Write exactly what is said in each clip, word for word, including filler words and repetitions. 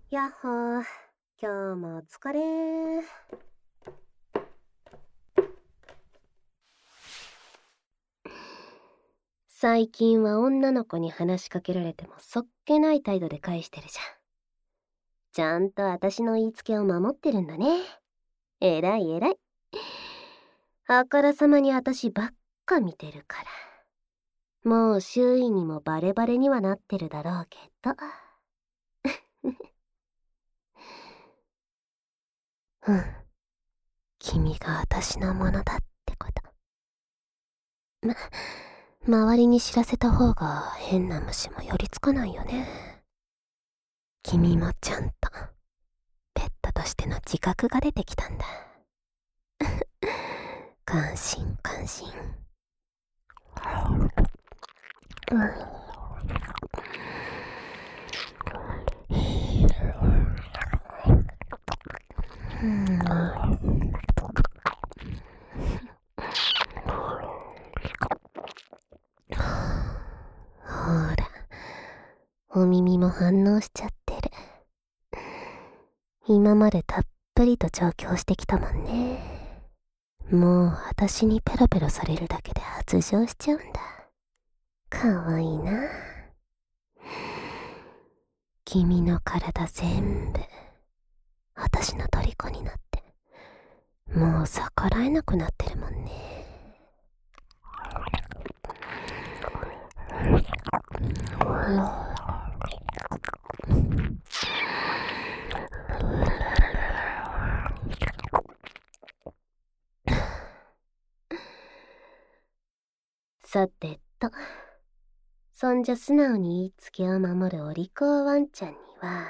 やっほー、今日もお疲れー。最近は女の子に話しかけられてもそっけない態度で返してるじゃん。ちゃんと私の言いつけを守ってるんだね。えらいえらい。あからさまに私ばっか見てるから。もう周囲にもバレバレにはなってるだろうけど。うん。君が私のものだってこと。ま、周りに知らせた方が変な虫も寄りつかないよね。君もちゃんとペットとしての自覚が出てきたんだ。感心感心。うんうんほら、お耳も反応しちゃってる。今までたっぷりと調教してきたもんね。もう私にペロペロされるだけで発情しちゃうんだ。かわいいな。君の体全部私の虜になってもう逆らえなくなってるもんね。さてと、そんじゃ素直に言いつけを守るお利口ワンちゃんには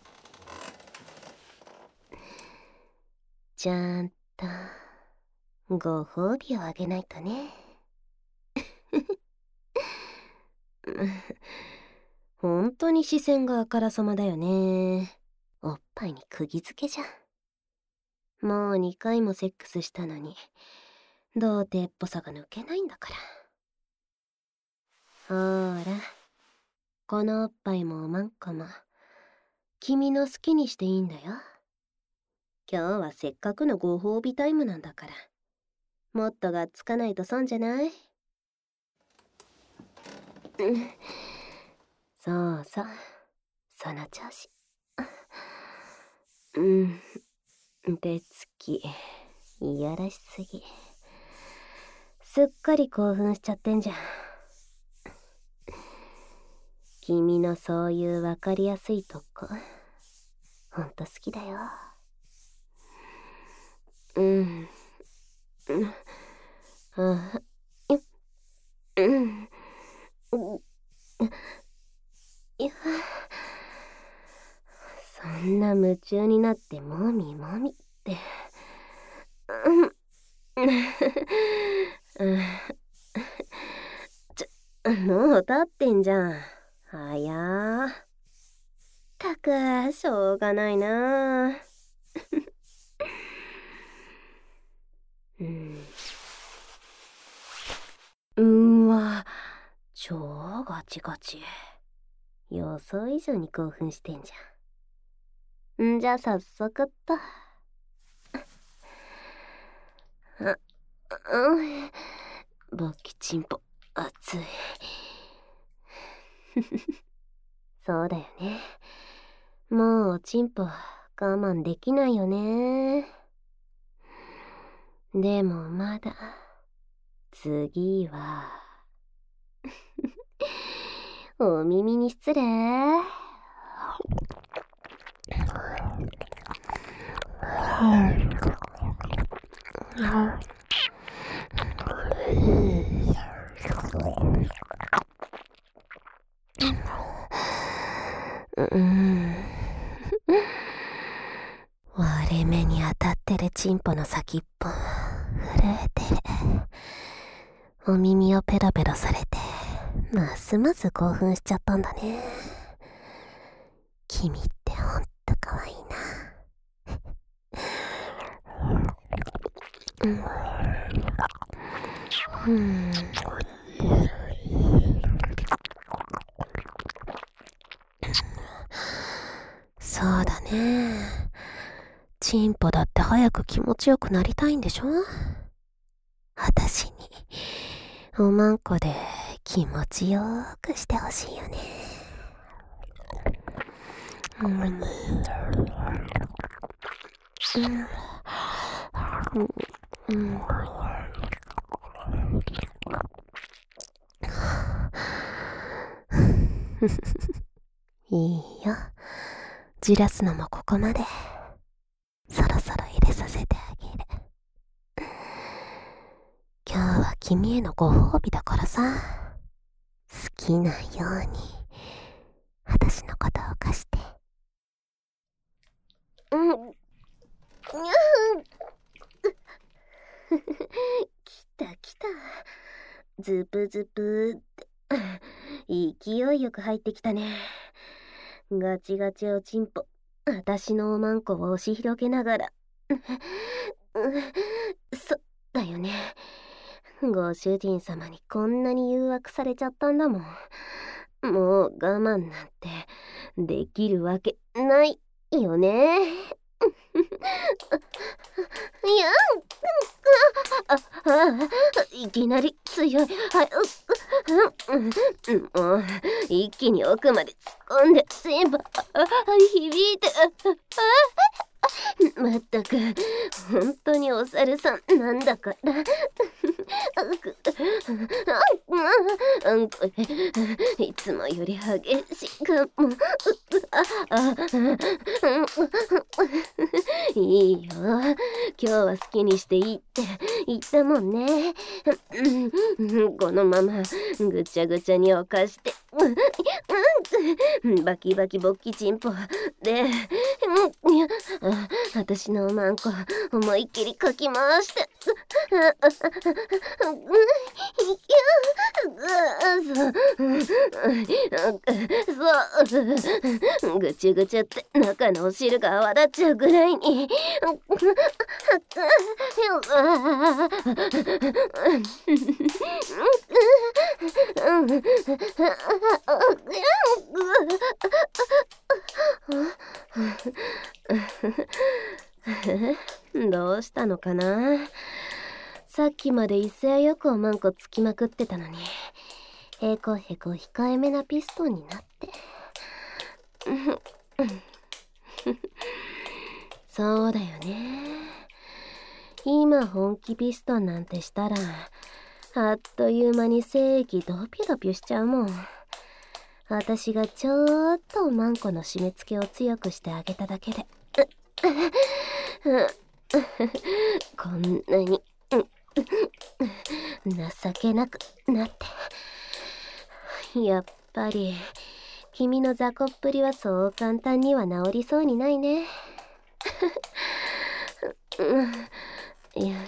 ちゃんとご褒美をあげないとね。本当に視線があからさまだよね。おっぱいに釘付けじゃん。もうにかいもセックスしたのに童貞っぽさが抜けないんだから。ほーら、このおっぱいもおまんこも君の好きにしていいんだよ。今日はせっかくのご褒美タイムなんだから、もっとがっつかないと損じゃない？うん、そうそう、その調子。うん、手つきいやらしすぎ。すっかり興奮しちゃってんじゃん。君のそういうわかりやすいとこほんと好きだよ。うん、うん、あ、うん、うん、いや、そんな夢中になってもみもみって、うん、ちょ、もう立ってんじゃん。はやー。たく、しょうがないな。うん。うんわ、超ガチガチ。予想以上に興奮してんじゃん。んじゃ早速っと。あ、うん。勃起チンポ、熱い。そうだよね。もうおチンポ我慢できないよね。でもまだ次はお耳に失礼。うん、割れ目に当たってるチンポの先っぽ震えてる。お耳をペロペロされてますます興奮しちゃったんだね。君ってほんとかわいいな。うん、うん、そうだチンポだって早く気持ちよくなりたいんでしょ？私におまんこで気持ちよくしてほしいよね。うん、うん、うん、いいよ。じらすのもここまで。そろそろ入れさせてあげる。今日は君へのご褒美だからさ。好きなように私のことを貸して。うん。来た来た。ズプズプって勢いよく入ってきたね。ガチガチおちんぽ、私のおまんこを押し広げながらそだよね。ご主人様にこんなに誘惑されちゃったんだもん。もう我慢なんてできるわけないよね。いやああいきなり強い。はい、もう一気に奥まで突っ込んで全部響いて、まったく本当にお猿さんなんだから。いつもより激しくもいいよ、今日は好きにしていいって言ったもんね。このままぐちゃぐちゃに犯してバキバキボッキチンポで私のおまんこ思いっきりかき回してそうぐちゅぐちゅって中のお汁が泡立っちゃうぐらいにどうしたのかな。さっきまで威勢よくおまんこつきまくってたのに、へこへこ控えめなピストンになって。そうだよね。今本気ピストンなんてしたらあっという間に精液ドピュドピュしちゃうもん。私がちょっとおまんこの締め付けを強くしてあげただけでこんなに情けなくなって。やっぱり君の雑魚っぷりはそう簡単には治りそうにないね。いや、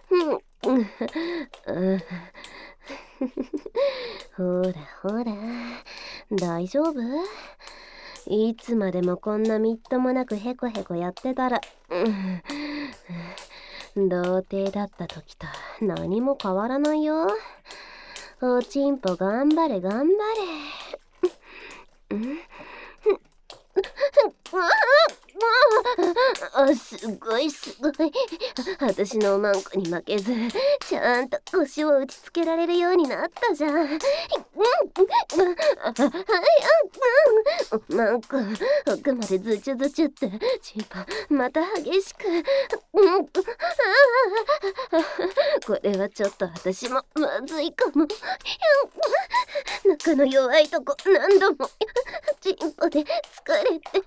ほらほら大丈夫？いつまでもこんなみっともなくヘコヘコやってたら、童貞だった時と何も変わらないよ。おちんぽ頑張れ頑張れ。あ、すごいすごい。私のおまんこに負けずちゃんと腰を打ちつけられるようになったじゃん。おまんこ奥までズチュズチュってチンポまた激しく。これはちょっと私もまずいかも。中の弱いとこ何度もチンポで疲れて。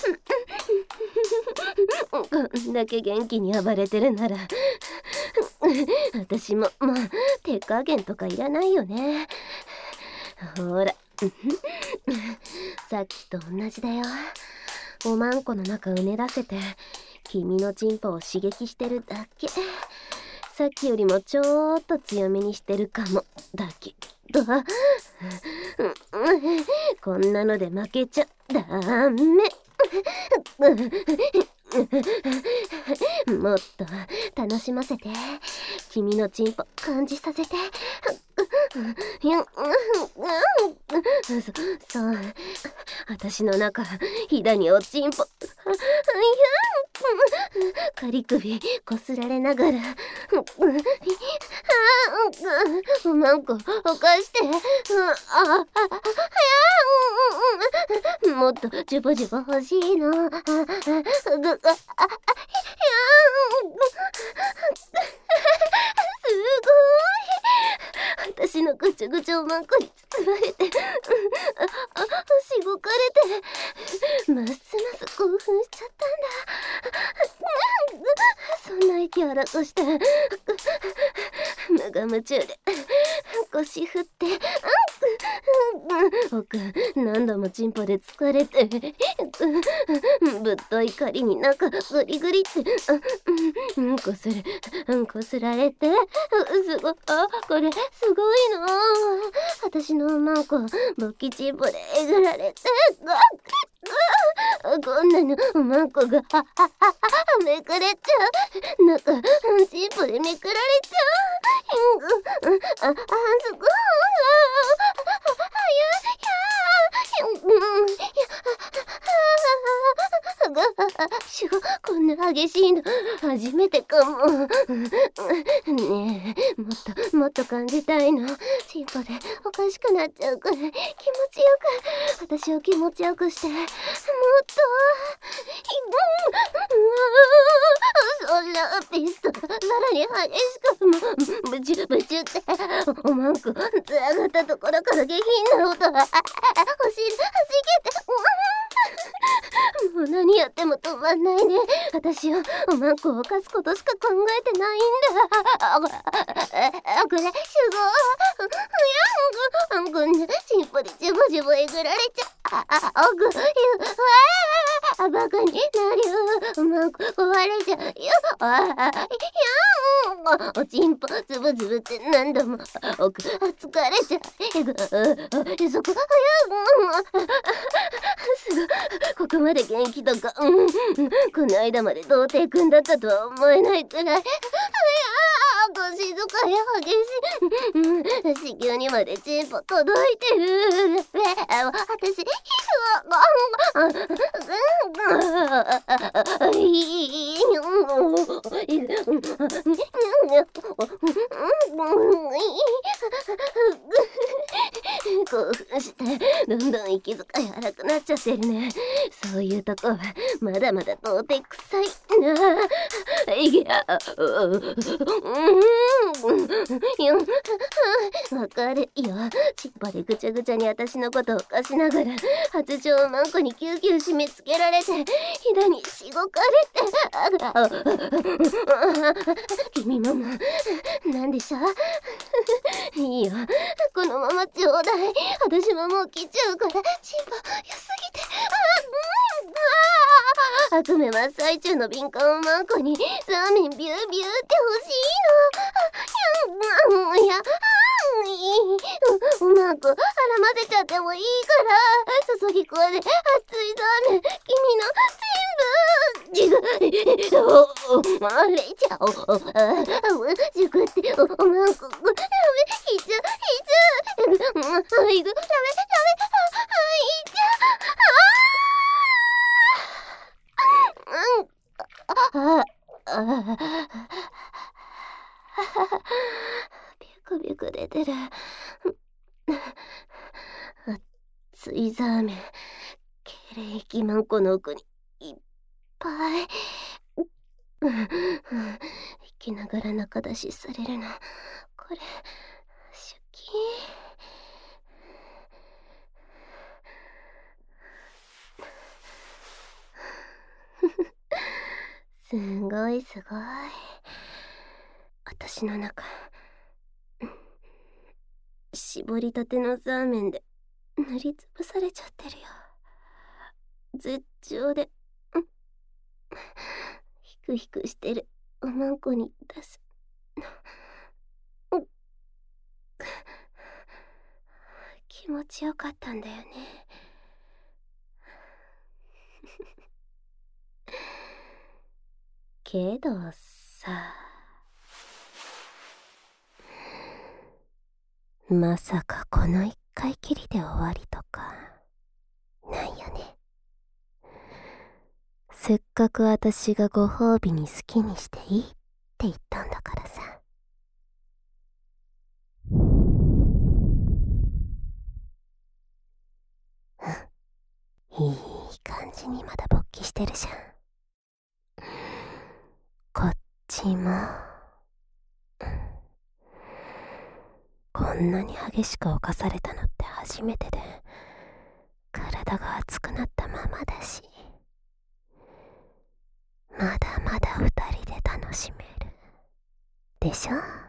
こんだけ元気に暴れてるなら私ももう手加減とかいらないよね。ほらさっきと同じだよ。おまんこの中うねらせて君のチンポを刺激してるだけ。さっきよりもちょっと強めにしてるかもだけど、こんなので負けちゃダメ。もっと楽しませて。君のチンポ感じさせて。そ、そう。私の中、ひだにおちんぽ。 仮首こすられながら、おまんこおかして、ああ、もっとジュボジュボ欲しいの。ぐぐああすごい。私のぐちゃぐちゃおまんこに包まれて、しごかれて、ますます興奮しちゃったんだ。そんな息荒くして無我夢中で腰振って奥何度もチンポで疲れてぶっとい狩りに中グリグリってこするこすられてすごあこれすごいの。私のおまんこ勃起チンポでえぐられてこんなのおまんこがめくれちゃう。なんかチンポでめくられちゃう。あ、あ、すごい。しゅこんな激しいの初めてかも。ねえ、もっともっと感じたいの。チンポでおかしくなっちゃうくらい気持ちよく私を気持ちよくしてもっとそんなピストさらに激しくもうブチュブチュっておまんこつ上がったところから下品な音が走りはじけてもう何やっても止まんないね。私はおまんこを犯すことしか考えてないんだ。あ、これすごい。あんこんなチンポでジュボジュボえぐられちゃう。あ、あ、ぐ、ゆ、あ、バカになるよ。おまんこ壊れちゃうよ。あ、やん。おちんぽズブズブって何度も奥疲れちゃう。えぐ、あ、そこ、やん。すごい。ここまで元気とか、うん、この間まで童貞くんだったとは思えないくらい。いや腰とかや激しい、うん、子宮にまでチンポ届いてる。私興奮してどんどん息遣い荒くなっちゃってるね。そういうとこはまだまだ童貞臭いな。いや、わかるよ。チンポでぐちゃぐちゃに私のことを犯しながら発情をマンコにキューキュー締め付けられてひだにしごかれて君ももなんでしょう。いいよ、このままちょうだい。私ももう来ちゃうからチンポ良すぎて悪夢真っ最中の敏感おまんこにサーメンビュービューって欲しいの。いやおまんこ絡ませちゃってもいいから注ぎ込んで熱いサーメン君の全部ジグあれちゃおジグっておまんこダメひつひついぐダメダメはいちゃああビクビク出てる。熱いザーメン経冷気マンコの奥にいっぱい生きながら中出しされるのこれ出勤すごいすごい。私の中絞りたてのザーメンで塗りつぶされちゃってるよ。絶頂でヒクヒクしてるおまんこに出す気持ちよかったんだよね。けどさ、まさかこの一回きりで終わりとかないよね。 せっかく私がご褒美に好きにしていいって言ったんだからさ。うん、いい感じにまだ勃起してるじゃん。こっちも。こんなに激しく侵されたのって初めてで、体が熱くなったままだし、まだまだ二人で楽しめるでしょ。